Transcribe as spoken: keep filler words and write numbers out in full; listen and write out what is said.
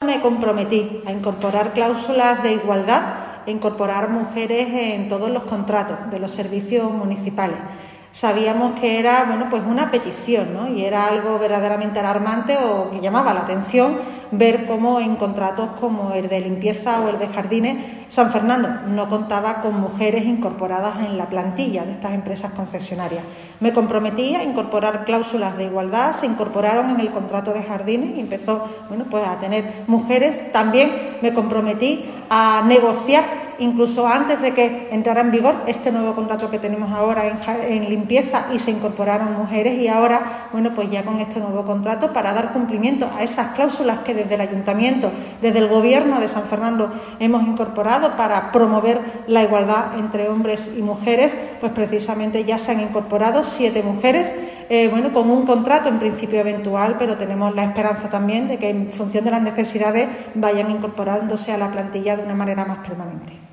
me comprometí a incorporar cláusulas de igualdad e incorporar mujeres en todos los contratos de los servicios municipales. Sabíamos que era, bueno, pues una petición, ¿no? Y era algo verdaderamente alarmante o que llamaba la atención ver cómo en contratos como el de limpieza o el de jardines, San Fernando no contaba con mujeres incorporadas en la plantilla de estas empresas concesionarias. Me comprometí a incorporar cláusulas de igualdad, se incorporaron en el contrato de jardines y empezó, bueno, pues a tener mujeres. También me comprometí a negociar, incluso antes de que entrara en vigor este nuevo contrato que tenemos ahora en, en limpieza, y se incorporaron mujeres, y ahora, bueno, pues ya con este nuevo contrato, para dar cumplimiento a esas cláusulas que desde el Ayuntamiento, desde el Gobierno de San Fernando hemos incorporado para promover la igualdad entre hombres y mujeres, pues precisamente ya se han incorporado siete mujeres, eh, bueno, con un contrato en principio eventual, pero tenemos la esperanza también de que en función de las necesidades vayan incorporándose a la plantilla de una manera más permanente.